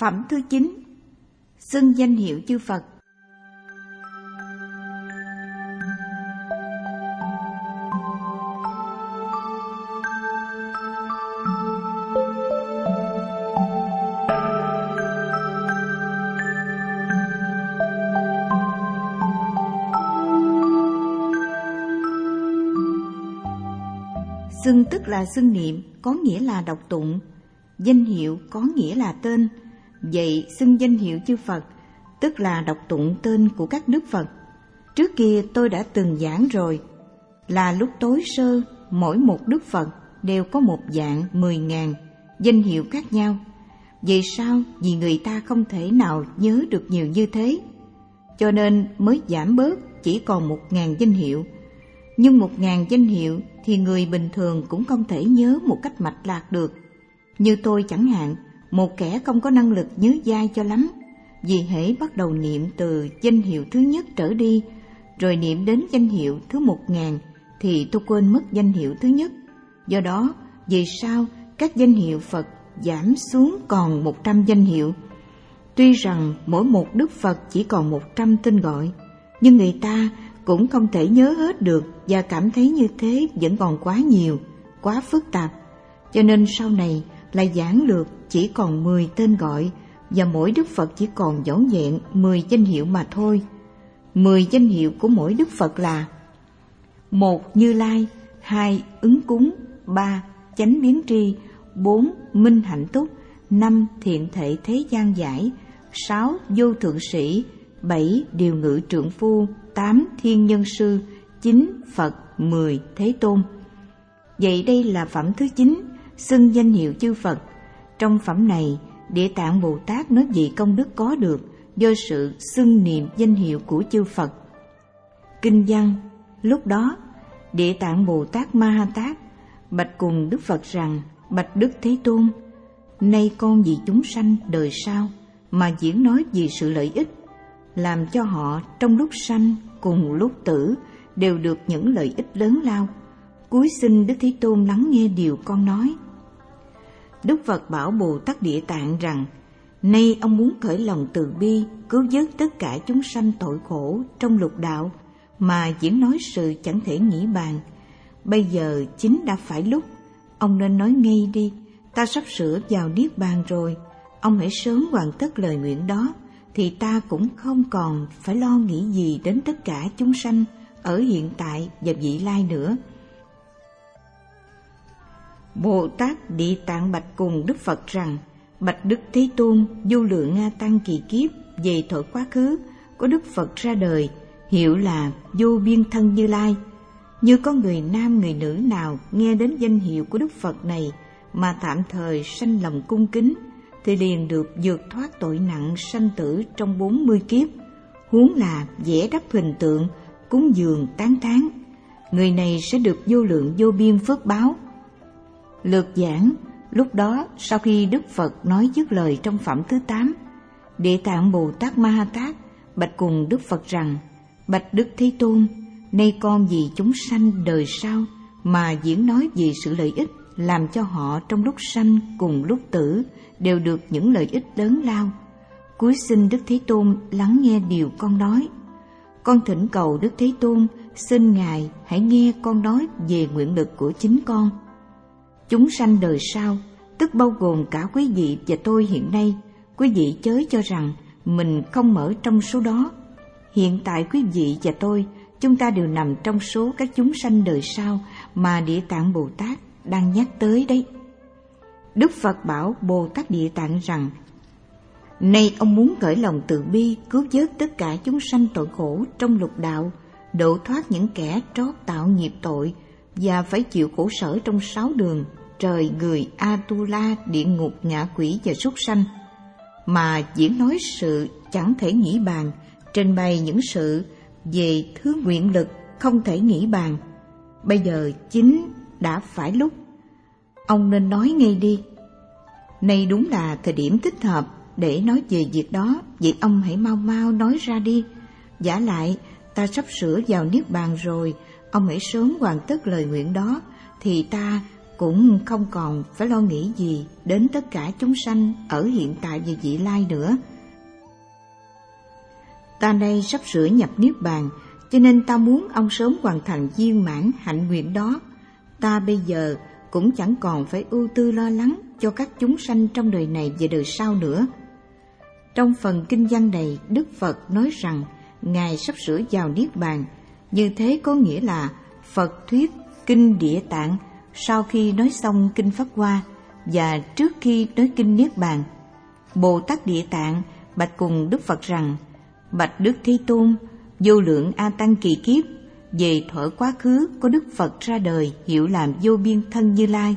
Phẩm thứ 9. Xưng danh hiệu chư Phật. Xưng tức là xưng niệm, có nghĩa là đọc tụng. Danh hiệu có nghĩa là tên. Vậy xưng danh hiệu chư Phật tức là đọc tụng tên của các đức Phật. Trước kia tôi đã từng giảng rồi, là lúc tối sơ mỗi một đức Phật đều có một dạng 10.000 danh hiệu khác nhau. Vì sao? Vì người ta không thể nào nhớ được nhiều như thế, cho nên mới giảm bớt chỉ còn 1.000 danh hiệu. Nhưng 1.000 danh hiệu thì người bình thường cũng không thể nhớ một cách mạch lạc được. Như tôi chẳng hạn, một kẻ không có năng lực nhớ dai cho lắm, vì hễ bắt đầu niệm từ danh hiệu thứ nhất trở đi, rồi niệm đến danh hiệu thứ 1.000 thì tôi quên mất danh hiệu thứ nhất. Do đó, vì sao các danh hiệu Phật giảm xuống còn 100 danh hiệu? Tuy rằng mỗi một đức Phật chỉ còn 100 tên gọi, nhưng người ta cũng không thể nhớ hết được và cảm thấy như thế vẫn còn quá nhiều, quá phức tạp. Cho nên sau này lại giảng lược chỉ còn 10 tên gọi, và mỗi đức Phật chỉ còn vỏn vẹn 10 danh hiệu mà thôi. 10 danh hiệu của mỗi đức Phật là: 1. Như Lai, 2. Ứng cúng, 3. Chánh biến tri, 4. Minh hạnh túc, 5. Thiện thệ thế gian giải, 6. Vô thượng sĩ, 7. Điều ngự trượng phu, 8. Thiên nhân sư, 9. Phật, 10. Thế tôn. Vậy đây là phẩm thứ 9, xưng danh hiệu chư Phật. Trong phẩm này, Địa Tạng Bồ Tát nói về công đức có được do sự xưng niệm danh hiệu của chư Phật. Kinh văn: Lúc đó, Địa Tạng Bồ Tát Ma Ha Tát bạch cùng Đức Phật rằng: Bạch Đức Thế Tôn, nay con vì chúng sanh đời sau mà diễn nói về sự lợi ích, làm cho họ trong lúc sanh cùng lúc tử đều được những lợi ích lớn lao. Cúi xin Đức Thế Tôn lắng nghe điều con nói. Đức Phật bảo Bồ Tát Địa Tạng rằng: Nay ông muốn khởi lòng từ bi, cứu vớt tất cả chúng sanh tội khổ trong lục đạo, mà diễn nói sự chẳng thể nghĩ bàn. Bây giờ chính đã phải lúc, ông nên nói ngay đi, ta sắp sửa vào niết bàn rồi. Ông hãy sớm hoàn tất lời nguyện đó, thì ta cũng không còn phải lo nghĩ gì đến tất cả chúng sanh ở hiện tại và vị lai nữa. Bồ Tát Địa Tạng bạch cùng Đức Phật rằng: Bạch Đức Thế Tôn, vô lượng Nga Tăng kỳ kiếp về thuở quá khứ, có Đức Phật ra đời, hiệu là Vô Biên Thân Như Lai. Như có người nam người nữ nào nghe đến danh hiệu của Đức Phật này mà tạm thời sanh lòng cung kính, thì liền được vượt thoát tội nặng sanh tử trong 40 kiếp, huống là vẽ đắp hình tượng, cúng dường tán thán. Người này sẽ được vô lượng vô biên phước báo. Lược giảng: Lúc đó, sau khi Đức Phật nói dứt lời trong phẩm thứ 8, Địa Tạng Bồ Tát Ma Ha Tát bạch cùng Đức Phật rằng: Bạch Đức Thế Tôn, nay con vì chúng sanh đời sau mà diễn nói về sự lợi ích, làm cho họ trong lúc sanh cùng lúc tử đều được những lợi ích lớn lao. Cúi xin Đức Thế Tôn lắng nghe điều con nói. Con thỉnh cầu Đức Thế Tôn, xin Ngài hãy nghe con nói về nguyện lực của chính con. Chúng sanh đời sau, tức bao gồm cả quý vị và tôi hiện nay, quý vị chớ cho rằng mình không ở trong số đó. Hiện tại quý vị và tôi, chúng ta đều nằm trong số các chúng sanh đời sau mà Địa Tạng Bồ Tát đang nhắc tới đấy. Đức Phật bảo Bồ Tát Địa Tạng rằng: Nay ông muốn khởi lòng từ bi, cứu vớt tất cả chúng sanh tội khổ trong lục đạo, độ thoát những kẻ trót tạo nghiệp tội và phải chịu khổ sở trong 6 đường: trời, người, Atula, địa ngục, ngạ quỷ và súc sanh, mà diễn nói sự chẳng thể nghĩ bàn, trình bày những sự về thứ nguyện lực không thể nghĩ bàn. Bây giờ chính đã phải lúc, ông nên nói ngay đi. Nay đúng là thời điểm thích hợp để nói về việc đó, vậy ông hãy mau mau nói ra đi. Vả lại, ta sắp sửa vào niết bàn rồi, ông hãy sớm hoàn tất lời nguyện đó, thì ta cũng không còn phải lo nghĩ gì đến tất cả chúng sanh ở hiện tại và vị lai nữa. Ta đây sắp sửa nhập Niết Bàn, cho nên ta muốn ông sớm hoàn thành viên mãn hạnh nguyện đó. Ta bây giờ cũng chẳng còn phải ưu tư lo lắng cho các chúng sanh trong đời này và đời sau nữa. Trong phần kinh văn này, Đức Phật nói rằng Ngài sắp sửa vào Niết Bàn. Như thế có nghĩa là Phật thuyết Kinh Địa Tạng sau khi nói xong Kinh Pháp Hoa và trước khi nói Kinh Niết Bàn. Bồ Tát Địa Tạng bạch cùng Đức Phật rằng: Bạch Đức Thế Tôn, vô lượng A Tăng kỳ kiếp, về thuở quá khứ có Đức Phật ra đời hiệu làm vô biên thân Như Lai.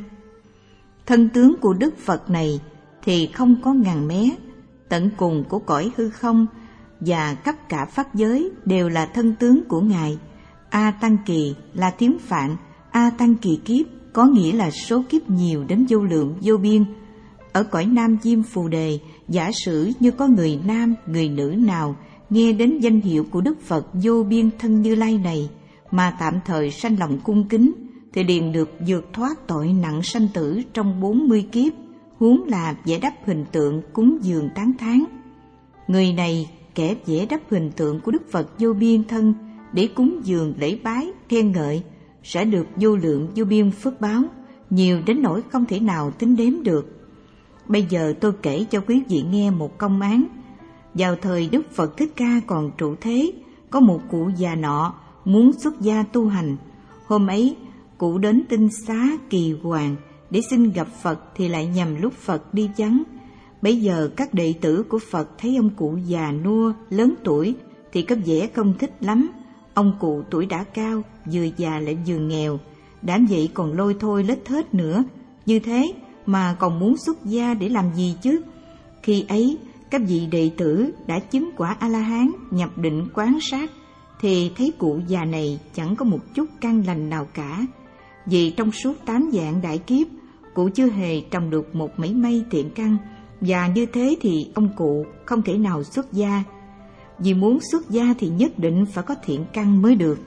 Thân tướng của Đức Phật này thì không có ngàn mé, tận cùng của cõi hư không và khắp cả pháp giới đều là thân tướng của Ngài. A Tăng kỳ là tiếng Phạn, A Tăng kỳ kiếp có nghĩa là số kiếp nhiều đến vô lượng vô biên. Ở cõi Nam Diêm Phù Đề, giả sử như có người nam, người nữ nào nghe đến danh hiệu của Đức Phật vô biên thân Như Lai này mà tạm thời sanh lòng cung kính, thì liền được vượt thoát tội nặng sanh tử trong 40 kiếp, huống là vẽ đắp hình tượng cúng dường tán thán. Người này kẻ vẽ đắp hình tượng của Đức Phật vô biên thân để cúng dường lễ bái khen ngợi sẽ được vô lượng vô biên phước báo, nhiều đến nỗi không thể nào tính đếm được. Bây giờ tôi kể cho quý vị nghe một công án. Vào thời Đức Phật Thích Ca còn trụ thế, có một cụ già nọ muốn xuất gia tu hành. Hôm ấy, cụ đến tinh xá Kỳ Hoàng để xin gặp Phật thì lại nhằm lúc Phật đi vắng. Bấy giờ các đệ tử của Phật thấy ông cụ già nua, lớn tuổi thì có vẻ không thích lắm. Ông cụ tuổi đã cao, vừa già lại vừa nghèo, đã vậy còn lôi thôi lết thết nữa. Như thế mà còn muốn xuất gia để làm gì chứ? Khi ấy, các vị đệ tử đã chứng quả A-la-hán nhập định quán sát thì thấy cụ già này chẳng có một chút căn lành nào cả. Vì trong suốt 8 vạn đại kiếp, cụ chưa hề trồng được một mảy may thiện căn, và như thế thì ông cụ không thể nào xuất gia. Vì muốn xuất gia thì nhất định phải có thiện căn mới được.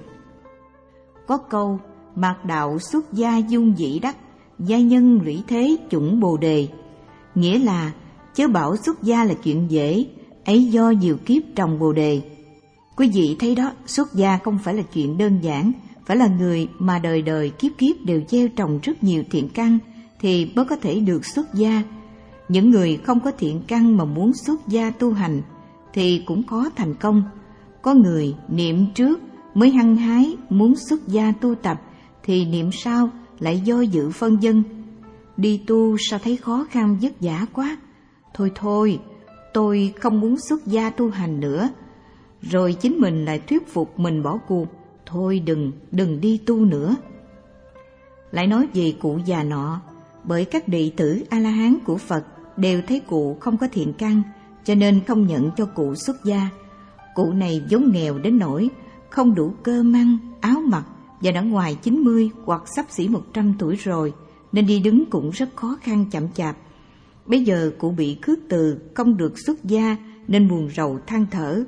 Có câu mạt đạo xuất gia dung dĩ đắc, gia nhân lũy thế chủng bồ đề, nghĩa là chớ bảo xuất gia là chuyện dễ, ấy do nhiều kiếp trồng bồ đề. Quý vị thấy đó, xuất gia không phải là chuyện đơn giản, phải là người mà đời đời kiếp kiếp đều gieo trồng rất nhiều thiện căn thì mới có thể được xuất gia. Những người không có thiện căn mà muốn xuất gia tu hành thì cũng khó thành công. Có người niệm trước mới hăng hái muốn xuất gia tu tập thì niệm sau lại do dự phân vân. Đi tu sao thấy khó khăn vất vả quá, thôi tôi không muốn xuất gia tu hành nữa. Rồi chính mình lại thuyết phục mình bỏ cuộc, thôi đừng đi tu nữa. Lại nói về cụ già nọ, bởi các đệ tử A-la-hán của Phật đều thấy cụ không có thiện căn, cho nên không nhận cho cụ xuất gia. Cụ này vốn nghèo đến nỗi không đủ cơm ăn, áo mặc và đã ngoài 90 hoặc xấp xỉ 100 tuổi rồi, nên đi đứng cũng rất khó khăn chậm chạp. Bây giờ cụ bị khước từ, không được xuất gia nên buồn rầu than thở.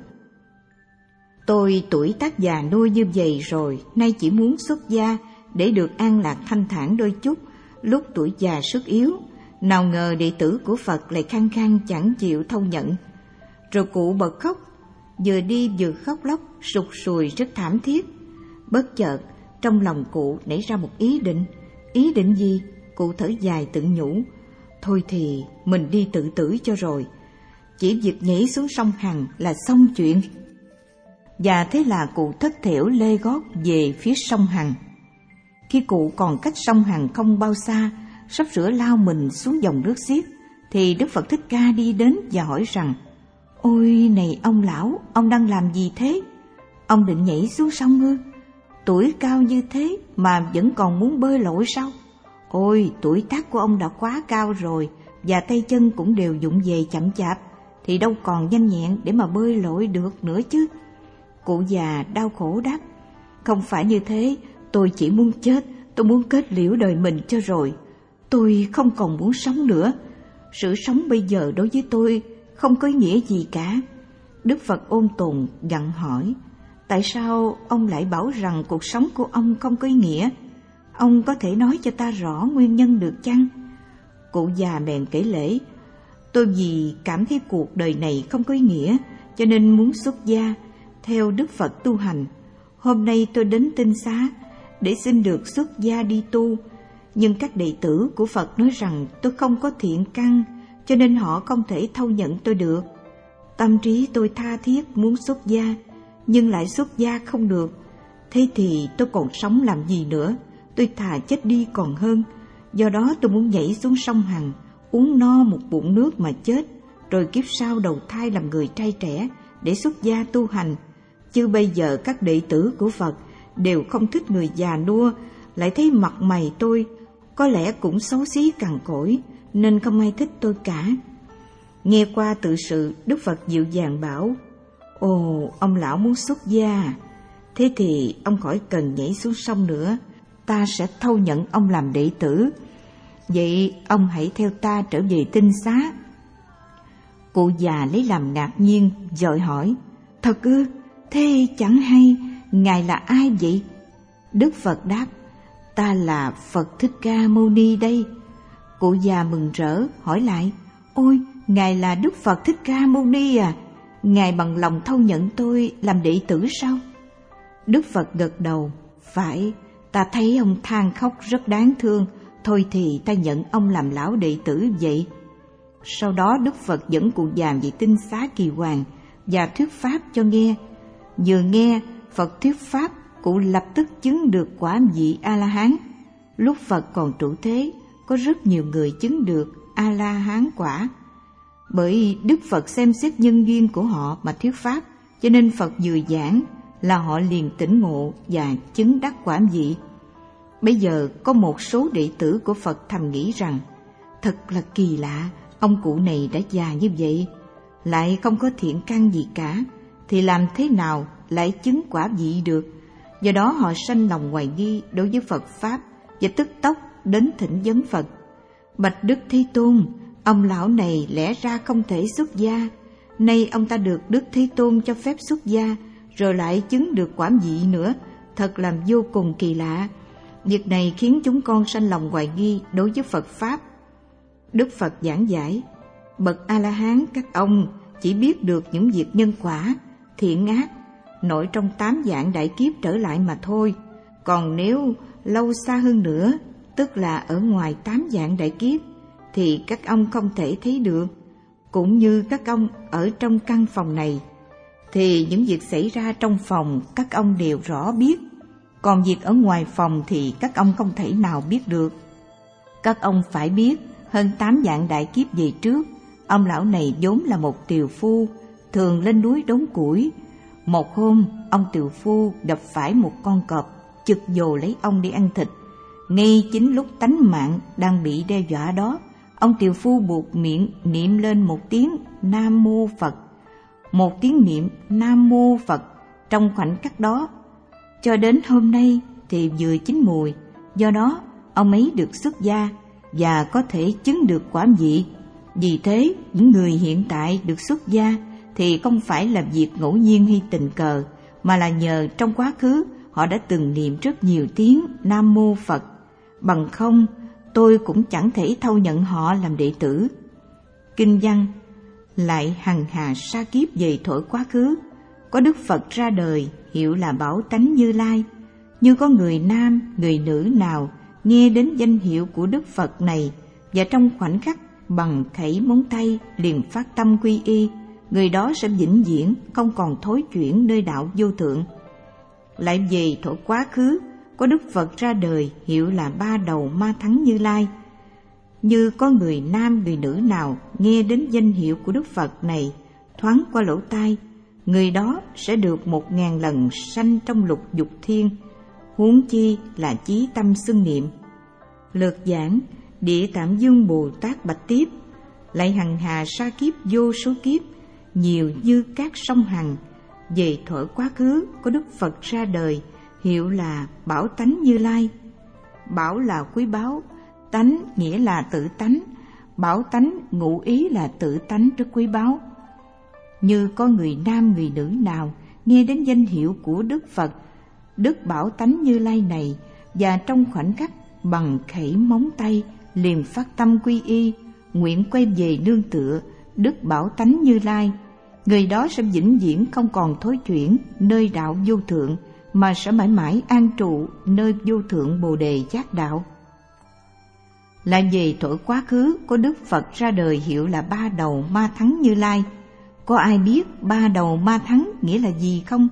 Tôi tuổi tác già nua như vậy rồi, nay chỉ muốn xuất gia để được an lạc thanh thản đôi chút, lúc tuổi già sức yếu. Nào ngờ đệ tử của Phật lại khăng khăng chẳng chịu thâu nhận. Rồi cụ bật khóc, vừa đi vừa khóc lóc, sụt sùi rất thảm thiết. Bất chợt, trong lòng cụ nảy ra một ý định. Ý định gì? Cụ thở dài tự nhủ, thôi thì mình đi tự tử cho rồi. Chỉ việc nhảy xuống sông Hằng là xong chuyện. Và thế là cụ thất thểu lê gót về phía sông Hằng. Khi cụ còn cách sông Hằng không bao xa, sắp sửa lao mình xuống dòng nước xiết, thì Đức Phật Thích Ca đi đến và hỏi rằng: Ôi này ông lão, ông đang làm gì thế? Ông định nhảy xuống sông ư? Tuổi cao như thế mà vẫn còn muốn bơi lội sao? Ôi, tuổi tác của ông đã quá cao rồi, và tay chân cũng đều vụng về chậm chạp, thì đâu còn nhanh nhẹn để mà bơi lội được nữa chứ. Cụ già đau khổ đáp: Không phải như thế, tôi chỉ muốn chết, tôi muốn kết liễu đời mình cho rồi. Tôi không còn muốn sống nữa. Sự sống bây giờ đối với tôi không có ý nghĩa gì cả. Đức Phật ôn tồn gặng hỏi: Tại sao ông lại bảo rằng cuộc sống của ông không có ý nghĩa? Ông có thể nói cho ta rõ nguyên nhân được chăng? Cụ già bèn kể lễ. Tôi vì cảm thấy cuộc đời này không có ý nghĩa, cho nên muốn xuất gia, theo Đức Phật tu hành. Hôm nay tôi đến Tinh Xá để xin được xuất gia đi tu, nhưng các đệ tử của Phật nói rằng tôi không có thiện căn, cho nên họ không thể thâu nhận tôi được. Tâm trí tôi tha thiết muốn xuất gia, nhưng lại xuất gia không được. Thế thì tôi còn sống làm gì nữa? Tôi thà chết đi còn hơn. Do đó tôi muốn nhảy xuống sông Hằng, uống no một bụng nước mà chết, rồi kiếp sau đầu thai làm người trai trẻ để xuất gia tu hành. Chứ bây giờ các đệ tử của Phật đều không thích người già nua, lại thấy mặt mày tôi có lẽ cũng xấu xí cằn cỗi, nên không ai thích tôi cả. Nghe qua tự sự, Đức Phật dịu dàng bảo: Ồ, ông lão muốn xuất gia, thế thì ông khỏi cần nhảy xuống sông nữa, ta sẽ thâu nhận ông làm đệ tử. Vậy ông hãy theo ta trở về Tinh Xá. Cụ già lấy làm ngạc nhiên, dội hỏi: Thật ư? Thế chẳng hay, ngài là ai vậy? Đức Phật đáp: Ta là Phật Thích Ca Mâu Ni đây. Cụ già mừng rỡ hỏi lại: Ôi, ngài là Đức Phật Thích Ca Mâu Ni à? Ngài bằng lòng thâu nhận tôi làm đệ tử sao? Đức Phật gật đầu: Phải, ta thấy ông than khóc rất đáng thương, thôi thì ta nhận ông làm lão đệ tử vậy. Sau đó Đức Phật dẫn cụ già về Tinh Xá Kỳ Hoàng và thuyết pháp cho nghe. Vừa nghe Phật thuyết pháp, cụ lập tức chứng được quả vị A-la-hán. Lúc Phật còn trụ thế, có rất nhiều người chứng được A-la-hán quả. Bởi Đức Phật xem xét nhân duyên của họ mà thuyết pháp, cho nên Phật vừa giảng là họ liền tỉnh ngộ và chứng đắc quả vị. Bây giờ có một số đệ tử của Phật thầm nghĩ rằng: Thật là kỳ lạ, ông cụ này đã già như vậy, lại không có thiện căn gì cả, thì làm thế nào lại chứng quả vị được? Do đó họ sanh lòng hoài nghi đối với Phật Pháp và tức tốc đến thỉnh vấn Phật: Bạch Đức Thế Tôn, ông lão này lẽ ra không thể xuất gia, nay ông ta được Đức Thế Tôn cho phép xuất gia, rồi lại chứng được quả vị nữa, thật làm vô cùng kỳ lạ. Việc này khiến chúng con sanh lòng hoài nghi đối với Phật Pháp. Đức Phật giảng giải: Bậc A-la-hán các ông chỉ biết được những việc nhân quả, thiện ác, nội trong 8 vạn đại kiếp trở lại mà thôi. Còn nếu lâu xa hơn nữa, tức là ở ngoài 8 vạn đại kiếp, thì các ông không thể thấy được. Cũng như các ông ở trong căn phòng này, thì những việc xảy ra trong phòng các ông đều rõ biết, còn việc ở ngoài phòng thì các ông không thể nào biết được. Các ông phải biết, hơn 8 vạn đại kiếp về trước, ông lão này vốn là một tiều phu, thường lên núi đốn củi. Một hôm, ông tiều phu gặp phải một con cọp chực dồ lấy ông đi ăn thịt. Ngay chính lúc tánh mạng đang bị đe dọa đó, ông tiều phu buộc miệng niệm lên một tiếng Nam Mô Phật. Một tiếng niệm Nam Mô Phật trong khoảnh khắc đó, cho đến hôm nay thì vừa chín mùi. Do đó ông ấy được xuất gia và có thể chứng được quả vị. Vì thế những người hiện tại được xuất gia thì không phải là việc ngẫu nhiên hay tình cờ, mà là nhờ trong quá khứ họ đã từng niệm rất nhiều tiếng Nam Mô Phật. Bằng không tôi cũng chẳng thể thâu nhận họ làm đệ tử. Kinh văn lại hằng hà sa kiếp về thuở quá khứ, có Đức Phật ra đời hiệu là Bảo Tánh Như Lai. Như có người nam, người nữ nào nghe đến danh hiệu của Đức Phật này, và trong khoảnh khắc bằng khẩy móng tay liền phát tâm quy y, người đó sẽ vĩnh viễn không còn thối chuyển nơi đạo vô thượng. Lại về thuở quá khứ, có Đức Phật ra đời hiệu là Ba Đầu Ma Thắng Như Lai. Như có người nam, người nữ nào nghe đến danh hiệu của Đức Phật này thoáng qua lỗ tai, người đó sẽ được 1000 lần sanh trong lục dục thiên, huống chi là chí tâm xưng niệm. Lược giảng, Địa Tạng Dương Bồ Tát bạch tiếp: lại hằng hà sa kiếp vô số kiếp, nhiều như các sông Hằng, về thuở quá khứ có Đức Phật ra đời hiệu là Bảo Tánh Như Lai. Bảo là quý báu, tánh nghĩa là tự tánh, bảo tánh ngụ ý là tự tánh rất quý báu. Như có người nam, người nữ nào nghe đến danh hiệu của Đức Phật, Đức Bảo Tánh Như Lai này và trong khoảnh khắc bằng khẩy móng tay liền phát tâm quy y, nguyện quay về nương tựa Đức Bảo Tánh Như Lai, người đó sẽ vĩnh viễn không còn thối chuyển nơi đạo vô thượng, mà sẽ mãi mãi an trụ nơi vô thượng Bồ Đề Giác Đạo. Lại về thuở quá khứ, có Đức Phật ra đời hiệu là Ba Đầu Ma Thắng Như Lai. Có ai biết ba đầu ma thắng nghĩa là gì không?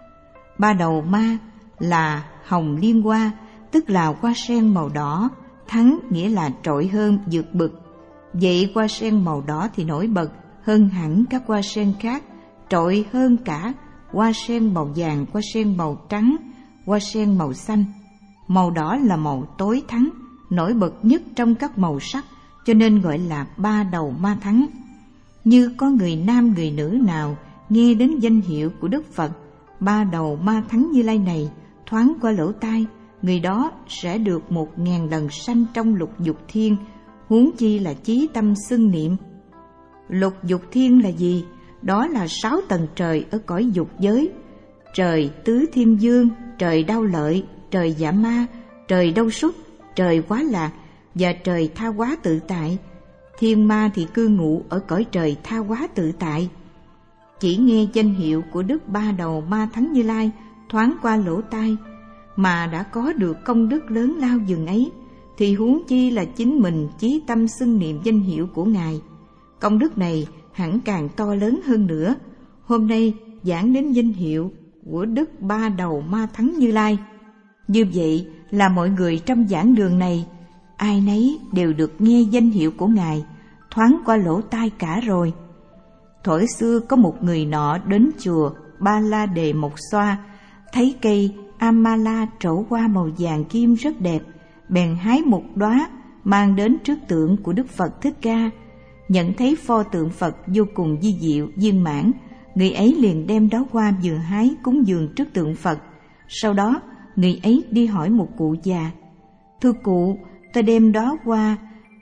Ba đầu ma là hồng liên hoa, tức là hoa sen màu đỏ. Thắng nghĩa là trội hơn, vượt bực. Vậy hoa sen màu đỏ thì nổi bật hơn hẳn các hoa sen khác, trội hơn cả hoa sen màu vàng, hoa sen màu trắng, hoa sen màu xanh. Màu đỏ là màu tối thắng, nổi bật nhất trong các màu sắc, cho nên gọi là ba đầu ma thắng. Như có người nam người nữ nào nghe đến danh hiệu của Đức Phật Ba Đầu Ma Thắng Như Lai này thoáng qua lỗ tai, người đó sẽ được 1000 lần sanh trong lục dục thiên, huống chi là chí tâm xưng niệm. Lục dục thiên là gì? Đó là 6 tầng trời ở cõi dục giới: trời Tứ Thiên Dương, trời Đao Lợi, trời Dạ Ma, trời Đâu Xuất, trời Quá Lạc và trời Tha Hóa Tự Tại. Thiên ma thì cư ngụ ở cõi trời Tha Hóa Tự Tại. Chỉ nghe danh hiệu của Đức Ba Đầu Ma Thắng Như Lai thoáng qua lỗ tai mà đã có được công đức lớn lao dường ấy, thì huống chi là chính mình chí tâm xưng niệm danh hiệu của Ngài. Công đức này hẳn càng to lớn hơn nữa. Hôm nay giảng đến danh hiệu của Đức Ba Đầu Ma Thắng Như Lai. Như vậy là mọi người trong giảng đường này, ai nấy đều được nghe danh hiệu của Ngài thoáng qua lỗ tai cả rồi. Thuở xưa có một người nọ đến chùa Ba La Đề Mộc Xoa, thấy cây Amala trổ hoa màu vàng kim rất đẹp, bèn hái một đóa mang đến trước tượng của Đức Phật Thích Ca. Nhận thấy pho tượng Phật vô cùng vi diệu viên mãn, người ấy liền đem đóa hoa vừa hái cúng dường trước tượng Phật. Sau đó người ấy đi hỏi một cụ già: "Thưa cụ, tôi đem đóa hoa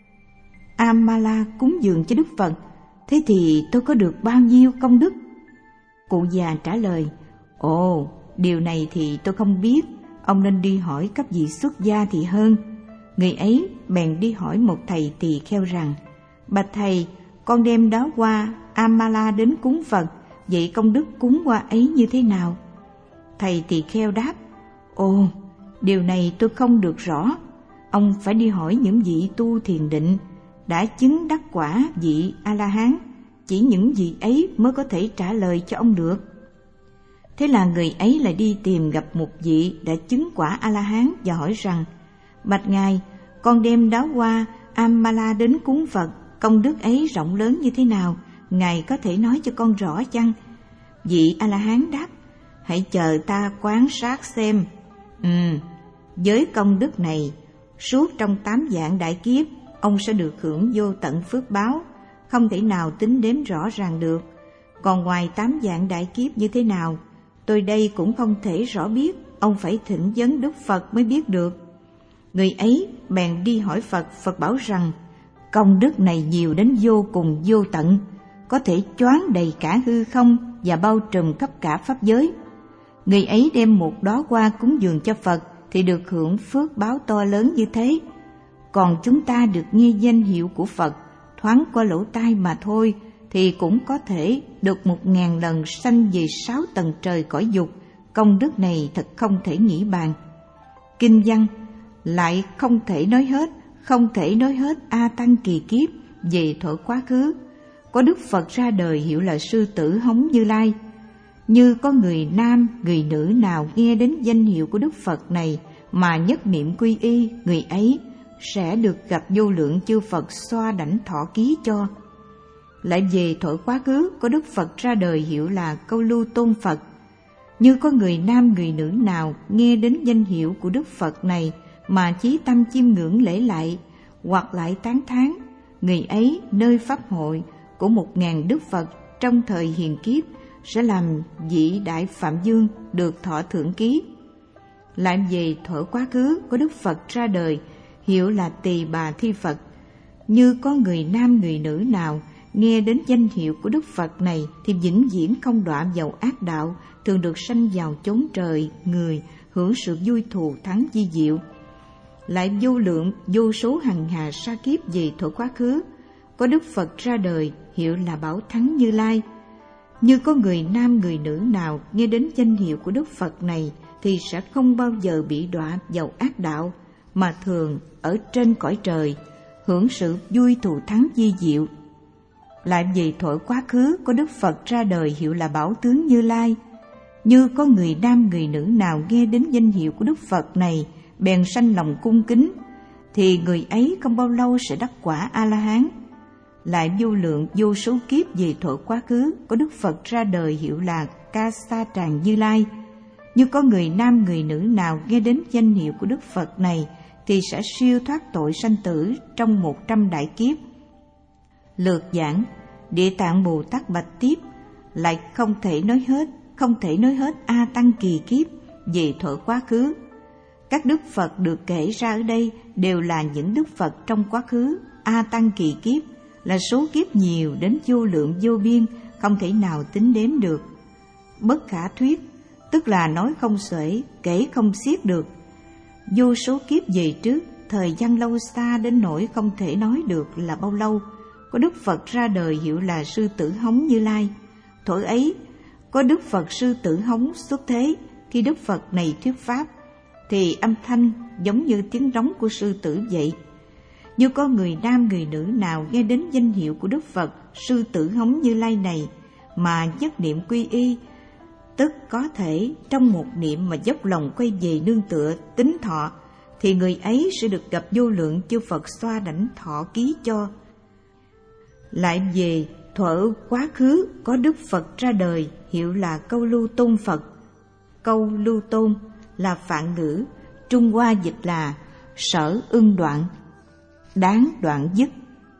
Amala cúng dường cho Đức Phật, thế thì tôi có được bao nhiêu công đức?" Cụ già trả lời: "Ồ, điều này thì tôi không biết, ông nên đi hỏi các vị xuất gia thì hơn." Người ấy bèn đi hỏi một thầy tỳ kheo rằng: "Bạch thầy, con đem đóa hoa Amala đến cúng Phật, vậy công đức cúng hoa ấy như thế nào?" Thầy tỳ kheo đáp: "Ồ, điều này tôi không được rõ. Ông phải đi hỏi những vị tu thiền định đã chứng đắc quả vị A-la-hán, chỉ những vị ấy mới có thể trả lời cho ông được." Thế là người ấy lại đi tìm gặp một vị đã chứng quả A-la-hán và hỏi rằng: "Bạch Ngài, con đem đóa hoa Amala đến cúng Phật, công đức ấy rộng lớn như thế nào? Ngài có thể nói cho con rõ chăng?" Vị A-la-hán đáp: "Hãy chờ ta quan sát xem. Với công đức này, suốt trong 8 vạn đại kiếp, ông sẽ được hưởng vô tận phước báo, không thể nào tính đếm rõ ràng được. Còn ngoài 8 vạn đại kiếp như thế nào, tôi đây cũng không thể rõ biết, ông phải thỉnh vấn Đức Phật mới biết được." Người ấy bèn đi hỏi Phật. Phật bảo rằng công đức này nhiều đến vô cùng vô tận, có thể choáng đầy cả hư không và bao trùm khắp cả pháp giới. Người ấy đem một đóa hoa cúng dường cho Phật thì được hưởng phước báo to lớn như thế. Còn chúng ta được nghe danh hiệu của Phật thoáng qua lỗ tai mà thôi, thì cũng có thể được 1000 lần sanh về 6 tầng trời cõi dục. Công đức này thật không thể nghĩ bàn. Kinh văn lại không thể nói hết A Tăng kỳ kiếp về thuở quá khứ. Có Đức Phật ra đời hiệu là Sư Tử Hống Như Lai. Như có người nam, người nữ nào nghe đến danh hiệu của Đức Phật này mà nhất niệm quy y, người ấy sẽ được gặp vô lượng chư Phật xoa đảnh thọ ký cho. Lại về thuở quá khứ, có Đức Phật ra đời hiệu là Câu Lưu Tôn Phật. Như có người nam, người nữ nào nghe đến danh hiệu của Đức Phật này mà chí tâm chiêm ngưỡng lễ lại, hoặc lại tán thán, người ấy nơi pháp hội của 1000 Đức Phật trong thời hiền kiếp sẽ làm vị Đại Phạm Dương được thọ thượng ký. Lại về thuở quá khứ, có Đức Phật ra đời hiệu là Tỳ Bà Thi Phật. Như có người nam, người nữ nào nghe đến danh hiệu của Đức Phật này thì vĩnh viễn không đọa vào ác đạo, thường được sanh vào chốn trời người, hưởng sự vui thù thắng vi diệu. Lại vô lượng vô số hằng hà sa kiếp về thuở quá khứ, có Đức Phật ra đời hiệu là Bảo Thắng Như Lai. Như có người nam người nữ nào nghe đến danh hiệu của Đức Phật này thì sẽ không bao giờ bị đọa vào ác đạo, mà thường ở trên cõi trời, hưởng sự vui thù thắng vi diệu. Lại về thuở quá khứ, có Đức Phật ra đời hiệu là Bảo Tướng Như Lai. Như có người nam người nữ nào nghe đến danh hiệu của Đức Phật này bèn sanh lòng cung kính, thì người ấy không bao lâu sẽ đắc quả A-la-hán. Lại vô lượng vô số kiếp về thuở quá khứ, có Đức Phật ra đời hiệu là Ca Sa Tràng Như Lai. Như có người nam người nữ nào nghe đến danh hiệu của Đức Phật này thì sẽ siêu thoát tội sanh tử trong 100 đại kiếp. Lược giảng, Địa Tạng Bồ Tát bạch tiếp: lại không thể nói hết A Tăng kỳ kiếp về thuở quá khứ. Các Đức Phật được kể ra ở đây đều là những Đức Phật trong quá khứ. A Tăng kỳ kiếp là số kiếp nhiều đến vô lượng vô biên, không thể nào tính đếm được. Bất khả thuyết, tức là nói không xuể, kể không xiết được. Vô số kiếp về trước, thời gian lâu xa đến nỗi không thể nói được là bao lâu, có Đức Phật ra đời hiệu là Sư Tử Hống Như Lai. Thuở ấy, có Đức Phật Sư Tử Hống xuất thế. Khi Đức Phật này thuyết pháp, thì âm thanh giống như tiếng rống của sư tử vậy. Như có người nam người nữ nào nghe đến danh hiệu của Đức Phật Sư Tử Hống Như Lai này mà nhất niệm quy y, tức có thể trong một niệm mà dốc lòng quay về nương tựa tính thọ, thì người ấy sẽ được gặp vô lượng chư Phật xoa đảnh thọ ký cho. Lại về thuở quá khứ, có Đức Phật ra đời hiệu là Câu Lưu Tôn Phật. Câu Lưu Tôn là Phạn ngữ, Trung Hoa dịch là sở ưng đoạn, đáng đoạn dứt.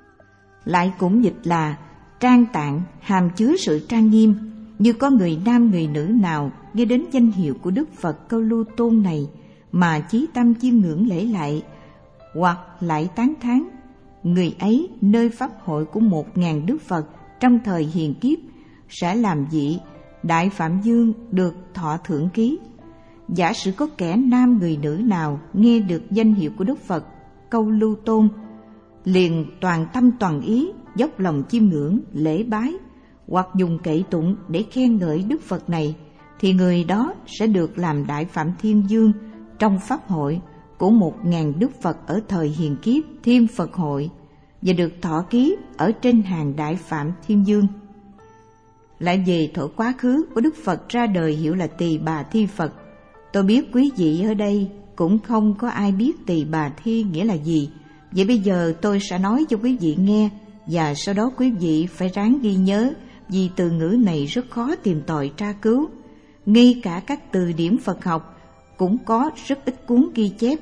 Lại cũng dịch là trang tạng, hàm chứa sự trang nghiêm. Như có người nam người nữ nào nghe đến danh hiệu của Đức Phật Câu Lưu Tôn này mà chí tâm chiêm ngưỡng lễ lại, hoặc lại tán thán, người ấy nơi pháp hội của 1000 Đức Phật trong thời hiền kiếp sẽ làm vị Đại Phạm Dương được thọ thưởng ký. Giả sử có kẻ nam người nữ nào nghe được danh hiệu của Đức Phật Câu Lưu Tôn, liền toàn tâm toàn ý dốc lòng chiêm ngưỡng lễ bái, hoặc dùng kệ tụng để khen ngợi Đức Phật này, thì người đó sẽ được làm Đại Phạm Thiên Dương trong pháp hội của 1000 Đức Phật ở thời hiền kiếp Thiên Phật hội, và được thọ ký ở trên hàng Đại Phạm Thiên Dương. Lại về thuở quá khứ, của Đức Phật ra đời hiệu là Tỳ Bà Thi Phật. Tôi biết quý vị ở đây cũng không có ai biết Tỳ Bà Thi nghĩa là gì. Vậy bây giờ tôi sẽ nói cho quý vị nghe, và sau đó quý vị phải ráng ghi nhớ, vì từ ngữ này rất khó tìm tòi tra cứu. Ngay cả các từ điển Phật học cũng có rất ít cuốn ghi chép.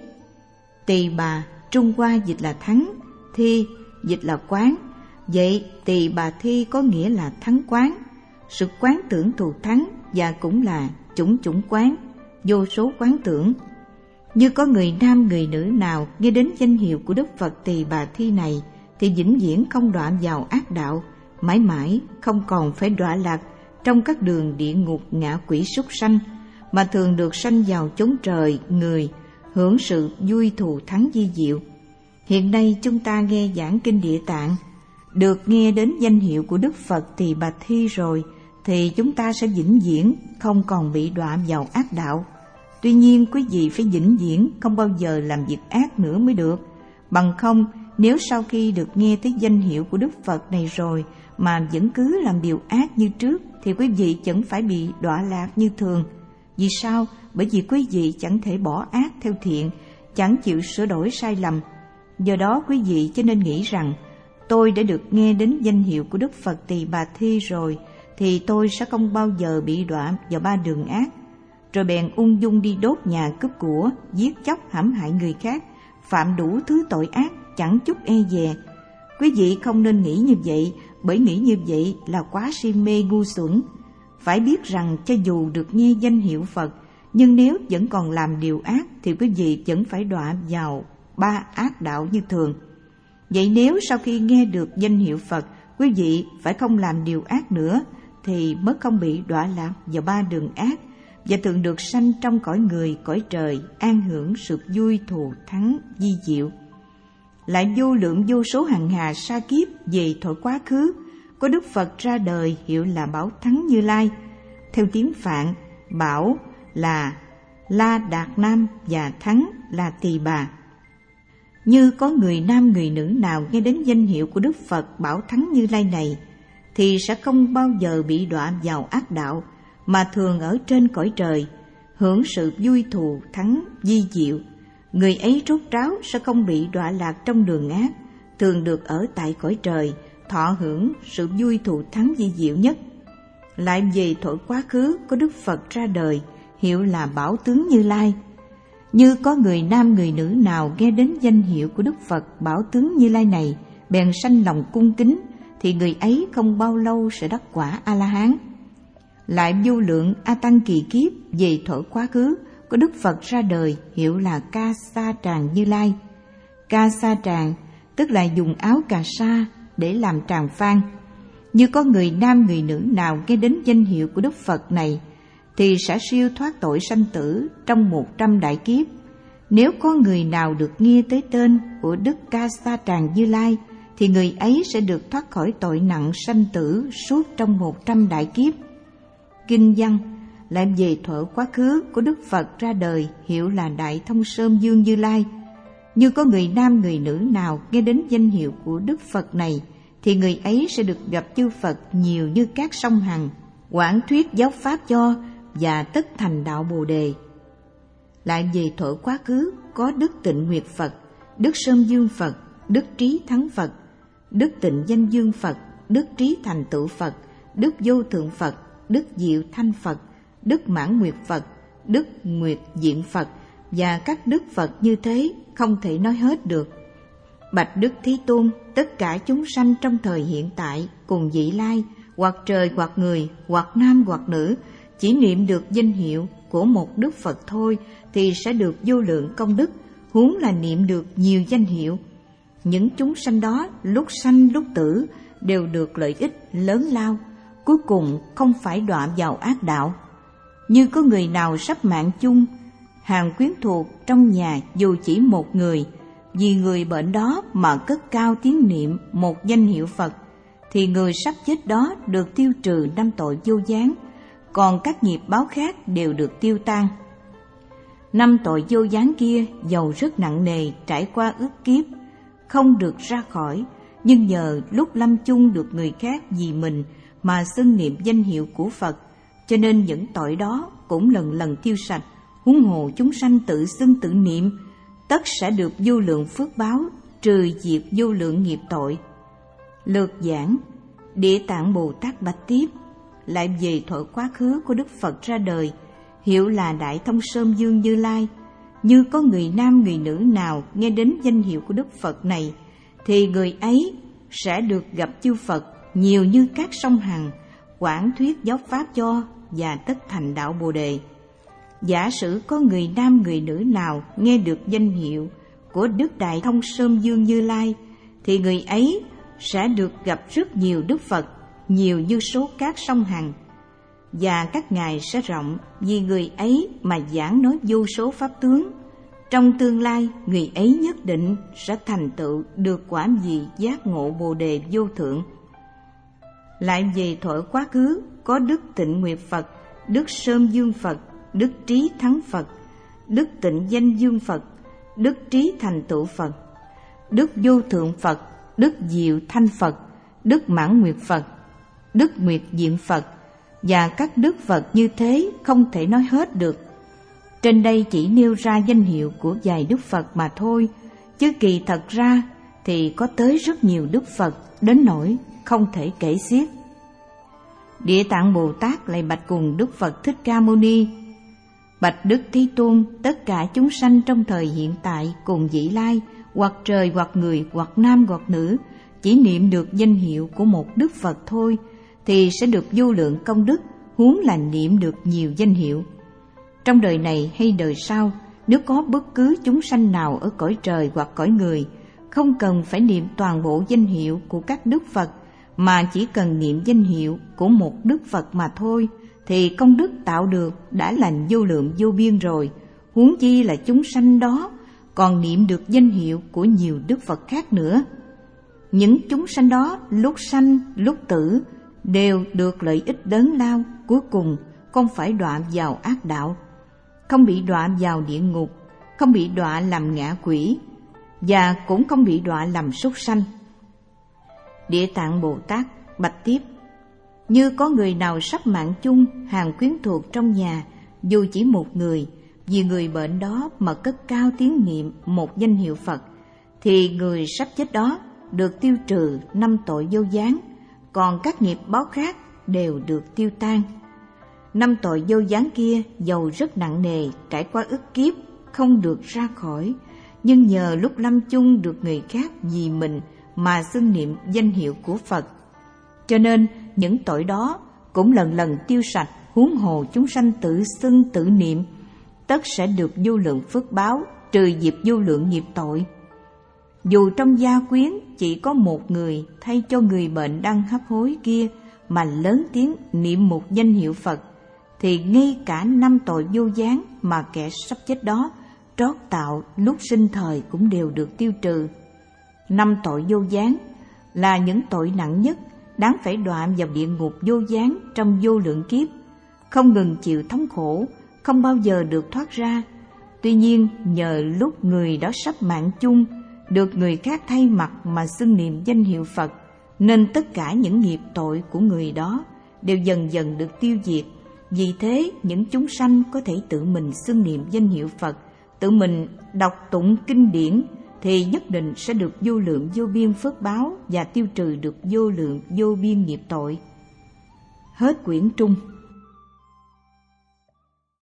Tỳ Bà Trung Hoa dịch là thắng, Thi dịch là quán. Vậy Tỳ Bà Thi có nghĩa là thắng quán, sự quán tưởng thù thắng, và cũng là chủng chủng quán, vô số quán tưởng. Như có người nam người nữ nào nghe đến danh hiệu của Đức Phật Tỳ Bà Thi này thì vĩnh viễn không đọa vào ác đạo, mãi mãi không còn phải đọa lạc trong các đường địa ngục ngạ quỷ súc sanh, mà thường được sanh vào chốn trời người, hưởng sự vui thù thắng vi diệu. Hiện nay chúng ta nghe giảng kinh Địa Tạng, được nghe đến danh hiệu của Đức Phật Tỳ Bà Thi rồi, thì chúng ta sẽ vĩnh viễn không còn bị đọa vào ác đạo. Tuy nhiên quý vị phải vĩnh viễn không bao giờ làm việc ác nữa mới được. Bằng không, nếu sau khi được nghe tới danh hiệu của Đức Phật này rồi mà vẫn cứ làm điều ác như trước, thì quý vị chẳng phải bị đọa lạc như thường. Vì sao? Bởi vì quý vị chẳng thể bỏ ác theo thiện, chẳng chịu sửa đổi sai lầm. Do đó quý vị cho nên nghĩ rằng, tôi đã được nghe đến danh hiệu của Đức Phật Tỳ Bà Thi rồi, thì tôi sẽ không bao giờ bị đọa vào ba đường ác. Rồi bèn ung dung đi đốt nhà, cướp của, giết chóc hãm hại người khác, phạm đủ thứ tội ác, chẳng chút e dè. Quý vị không nên nghĩ như vậy, bởi nghĩ như vậy là quá si mê ngu xuẩn. Phải biết rằng cho dù được nghe danh hiệu Phật, nhưng nếu vẫn còn làm điều ác thì quý vị vẫn phải đọa vào ba ác đạo như thường. Vậy nếu sau khi nghe được danh hiệu Phật, quý vị phải không làm điều ác nữa, thì mới không bị đọa lạc vào ba đường ác, và thường được sanh trong cõi người, cõi trời, an hưởng sự vui thù thắng vi diệu. Lại vô lượng vô số hằng hà sa kiếp về thuở quá khứ, có Đức Phật ra đời hiệu là Bảo Thắng Như Lai. Theo tiếng Phạn, Bảo là La Đạt Nam và Thắng là Tỳ Bà. Như có người nam người nữ nào nghe đến danh hiệu của Đức Phật Bảo Thắng Như Lai này, thì sẽ không bao giờ bị đọa vào ác đạo, mà thường ở trên cõi trời, hưởng sự vui thù thắng vi diệu. Người ấy rốt ráo sẽ không bị đọa lạc trong đường ác, thường được ở tại cõi trời, thọ hưởng sự vui thù thắng vi diệu nhất. Lại về thuở quá khứ, có Đức Phật ra đời hiệu là Bảo Tướng Như Lai. Như có người nam người nữ nào nghe đến danh hiệu của Đức Phật Bảo Tướng Như Lai này, bèn sanh lòng cung kính, thì người ấy không bao lâu sẽ đắc quả A-la-hán. Lại vô lượng A Tăng kỳ kiếp về thuở quá khứ, có Đức Phật ra đời hiệu là Ca Sa Tràng Như Lai. Ca Sa Tràng tức là dùng áo cà sa để làm tràng phan. Như có người nam người nữ nào nghe đến danh hiệu của Đức Phật này, thì sẽ siêu thoát tội sanh tử trong 100 đại kiếp. Nếu có người nào được nghe tới tên của Đức Ca Sa Tràng Như Lai, thì người ấy sẽ được thoát khỏi tội nặng sanh tử suốt trong 100 đại kiếp. Kinh văn lại về thuở quá khứ, của Đức Phật ra đời hiệu là Đại Thông Sơn Dương Như Lai. Như có người nam người nữ nào nghe đến danh hiệu của Đức Phật này, thì người ấy sẽ được gặp chư Phật nhiều như các sông Hằng, quảng thuyết giáo pháp cho, và tất thành đạo Bồ Đề. Lại về thuở quá khứ, có Đức Tịnh Nguyệt Phật, Đức Sơn Dương Phật, Đức Trí Thắng Phật, Đức Tịnh Danh Dương Phật, Đức Trí Thành Tựu Phật, Đức Vô Thượng Phật, Đức Diệu Thanh Phật, Đức Mãn Nguyệt Phật, Đức Nguyệt Diện Phật, và các Đức Phật như thế không thể nói hết được. Bạch Đức Thế Tôn, tất cả chúng sanh trong thời hiện tại cùng vị lai, hoặc trời hoặc người, hoặc nam hoặc nữ, chỉ niệm được danh hiệu của một Đức Phật thôi thì sẽ được vô lượng công đức, huống là niệm được nhiều danh hiệu. Những chúng sanh đó lúc sanh lúc tử đều được lợi ích lớn lao, cuối cùng không phải đọa vào ác đạo. Như có người nào sắp mạng chung, hàng quyến thuộc trong nhà dù chỉ một người, vì người bệnh đó mà cất cao tiếng niệm một danh hiệu Phật, thì người sắp chết đó được tiêu trừ 5 tội vô gián, còn các nghiệp báo khác đều được tiêu tan. 5 tội vô gián kia dầu rất nặng nề, trải qua ức kiếp không được ra khỏi, nhưng nhờ lúc lâm chung được người khác vì mình mà xưng niệm danh hiệu của Phật, cho nên những tội đó cũng lần lần tiêu sạch. Huống hồ chúng sanh tự xưng tự niệm, tất sẽ được vô lượng phước báo, trừ diệt vô lượng nghiệp tội. Lược giảng. Địa Tạng Bồ Tát bạch tiếp: lại về thuở quá khứ, của Đức Phật ra đời hiệu là Đại Thông Sơn Dương Như Lai. Như có người nam người nữ nào nghe đến danh hiệu của Đức Phật này, thì người ấy sẽ được gặp chư Phật nhiều như các sông Hằng, quảng thuyết giáo pháp cho, và tất thành đạo Bồ Đề. Giả sử có người nam người nữ nào nghe được danh hiệu của Đức Đại Thông Sơn Dương Như Lai, thì người ấy sẽ được gặp rất nhiều Đức Phật, nhiều như số các sông Hằng, và các ngài sẽ rộng vì người ấy mà giảng nói vô số pháp tướng. Trong tương lai, người ấy nhất định sẽ thành tựu được quả vị giác ngộ Bồ Đề vô thượng. Lại về thuở quá khứ, có Đức Tịnh Nguyệt Phật, Đức Sơn Dương Phật, Đức Trí Thắng Phật, Đức Tịnh Danh Dương Phật, Đức Trí Thành Tựu Phật, Đức Vô Thượng Phật, Đức Diệu Thanh Phật, Đức Mãn Nguyệt Phật, Đức Nguyệt Diện Phật, và các Đức Phật như thế không thể nói hết được. Trên đây chỉ nêu ra danh hiệu của vài Đức Phật mà thôi, chứ kỳ thật ra thì có tới rất nhiều Đức Phật đến nỗi không thể kể xiết. Địa Tạng Bồ Tát lại bạch cùng Đức Phật Thích Ca Mâu Ni: bạch Đức Thế Tôn, tất cả chúng sanh trong thời hiện tại cùng vị lai, hoặc trời hoặc người, hoặc nam hoặc nữ, chỉ niệm được danh hiệu của một Đức Phật thôi thì sẽ được vô lượng công đức, huống là niệm được nhiều danh hiệu. Trong đời này hay đời sau, nếu có bất cứ chúng sanh nào ở cõi trời hoặc cõi người, không cần phải niệm toàn bộ danh hiệu của các Đức Phật, mà chỉ cần niệm danh hiệu của một Đức Phật mà thôi, thì công đức tạo được đã là vô lượng vô biên rồi, huống chi là chúng sanh đó còn niệm được danh hiệu của nhiều Đức Phật khác nữa. Những chúng sanh đó lúc sanh lúc tử đều được lợi ích lớn lao, cuối cùng không phải đọa vào ác đạo, không bị đọa vào địa ngục, không bị đọa làm ngạ quỷ, và cũng không bị đọa làm súc sanh. Địa Tạng Bồ Tát bạch tiếp: như có người nào sắp mạng chung hàng quyến thuộc trong nhà, dù chỉ một người, vì người bệnh đó mà cất cao tiếng niệm một danh hiệu Phật, thì người sắp chết đó được tiêu trừ 5 tội vô gián, còn các nghiệp báo khác đều được tiêu tan. 5 tội vô gián kia dầu rất nặng nề, trải qua ức kiếp không được ra khỏi, nhưng nhờ lúc lâm chung được người khác vì mình mà xưng niệm danh hiệu của Phật, cho nên những tội đó cũng lần lần tiêu sạch. Huống hồ chúng sanh tự xưng tự niệm, tất sẽ được vô lượng phước báo, trừ diệt vô lượng nghiệp tội. Dù trong gia quyến chỉ có một người, thay cho người bệnh đang hấp hối kia mà lớn tiếng niệm một danh hiệu Phật, thì ngay cả 5 tội vô gián mà kẻ sắp chết đó trót tạo lúc sinh thời cũng đều được tiêu trừ. 5 tội vô gián là những tội nặng nhất, đáng phải đọa vào địa ngục vô gián trong vô lượng kiếp, không ngừng chịu thống khổ, không bao giờ được thoát ra. Tuy nhiên nhờ lúc người đó sắp mạng chung, được người khác thay mặt mà xưng niệm danh hiệu Phật, nên tất cả những nghiệp tội của người đó đều dần dần được tiêu diệt. Vì thế những chúng sanh có thể tự mình xưng niệm danh hiệu Phật, tự mình đọc tụng kinh điển, thì nhất định sẽ được vô lượng vô biên phước báo và tiêu trừ được vô lượng vô biên nghiệp tội. Hết quyển trung.